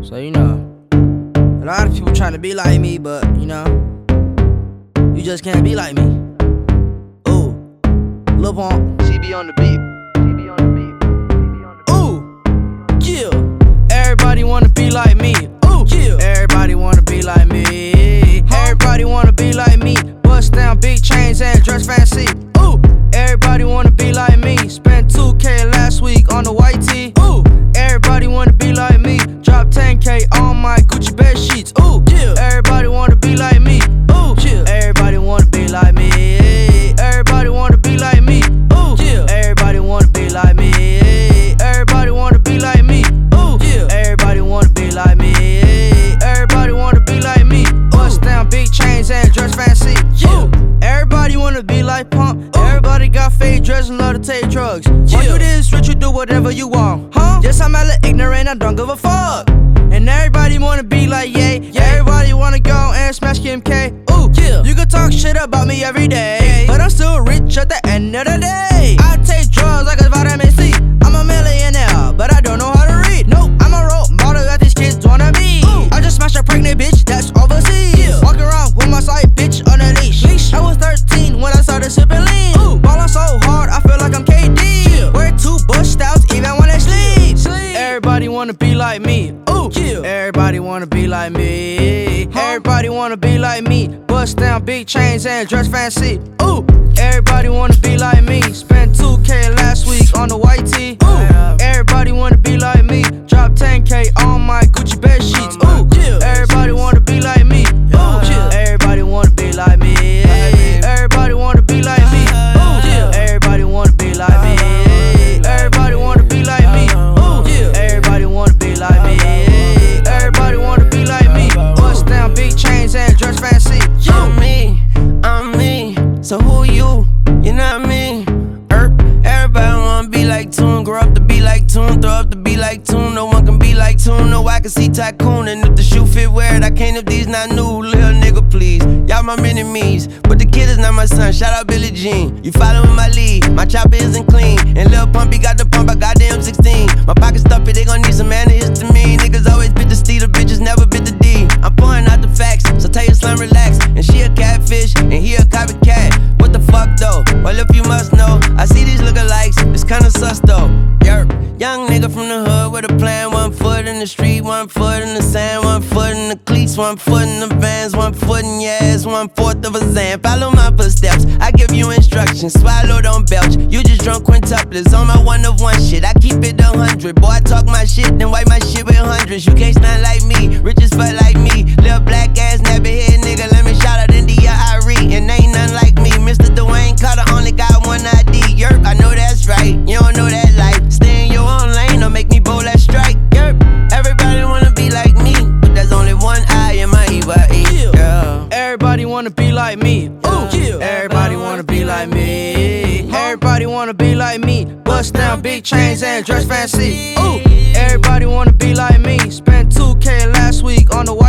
So, you know, a lot of people trying to be like me, but, you know, you just can't be like me. Ooh, Lil Pump, CB on the beat. Ooh, yeah. Everybody wanna be like me. Ooh, yeah. Everybody wanna be like me. Everybody wanna be like me. Bust down big chains and dress fancy. Ooh, everybody wanna be like me. Spent 2K last week on the white tee. Ooh, everybody wanna be like me. Drop 10K on my Gucci bed sheets. Ooh, yeah. Everybody wanna be like me. Ooh, yeah. Everybody wanna be like me. Everybody wanna be like me. Ooh, yeah. Everybody wanna be like me. Everybody wanna be like me. Ooh, yeah. Everybody wanna be like me. Everybody wanna be like me. Bust down big chains and dress fancy. Yeah. Everybody wanna be like Pump. Everybody got fake dreads and love to take drugs. Why you this rich, you do whatever you want, huh? Yes, I'm hella ignorant, I don't give a fuck. And everybody wanna be like Ye. Everybody wanna go and smash Kim K. Ooh, yeah. You can talk shit about me every day, but I'm still rich at the end of the day. I take drugs like it's vitamin C. I'm a millionaire, but I don't know how to read. Nope, I'm a role model that these kids wanna be. Ooh. I just smashed a pregnant bitch that's overseas. Yeah. Walking around with my side bitch on a leash. I was 13 when I started sipping lean. Ooh. Ballin' so hard, I feel like I'm KD. Yeah. Wear 2 Bush styles even when I sleep. Everybody wanna be like me. Ooh, yeah. Everybody wanna be like me. Everybody wanna be like me. Bust down big chains and dress fancy. Ooh, everybody wanna be like me. Spent 2K last week on the white tee. Ooh, everybody wanna be like me. Drop 10K on my Gucci bed sheets. Ooh, yeah. Everybody wanna be like me. Ooh, yeah. Everybody wanna be like me. Everybody wanna be like me. Ooh, yeah. Everybody wanna be like me. Everybody wanna be like me. Ooh, yeah. Everybody wanna be like me. Everybody wanna be like me. Bust down big chains and dress fancy. I'm me. So who you? You know what I mean? Everybody wanna be like Tune. Grow up to be like Tune. Throw up to be like Tune. No one can be like Tune. No, I can see Tycoon. And if the shoe fit, wear it. I can't if these not new. Little nigga, please. Y'all my mini-me's. But the kid is not my son. Shout out Billie Jean. You following my lead. My chopper isn't clean. And Lil Pumpy got the pump. I got the M16. My pocket's stuffy. They gon' need some antihistamine. Niggas always bit the C. The bitches never bit the D. I'm pouring out the facts. So tell your slime relax. And she a catfish. And he a copycat. What the fuck though? Well, if you must know, I see these lookalikes. It's kinda sus though. Yerp. Young nigga from the hood with a plan. 1 foot in the street, 1 foot in the sand, 1 foot in the cleats, 1 foot in the vans, 1 foot in your ass, 1/4 of a Zan. Follow my footsteps, I give you instructions. Swallow, don't belch. You just drunk quintuplets on my 1 of 1 shit. I keep it 100. Boy, I talk my shit, then wipe my shit with hundreds. You can't stand like me, rich as fuck like me. Little black ass, nappy head nigga. Let me shout out India Irie. And ain't nothing like me. Mr. Dwayne Carter only got 1 ID. Yerp, I know that's right. You don't know that life. Stay in your own lane, don't make me bowl that strike. Yerp, everybody wanna be like me, but there's only 1 eye in my EYE. Yeah. Everybody wanna be like me. Ooh, yeah. Everybody wanna be like me. Everybody wanna be like me. Bust down big chains and dress fancy. Ooh, everybody wanna be like me. Spent 2K last week on the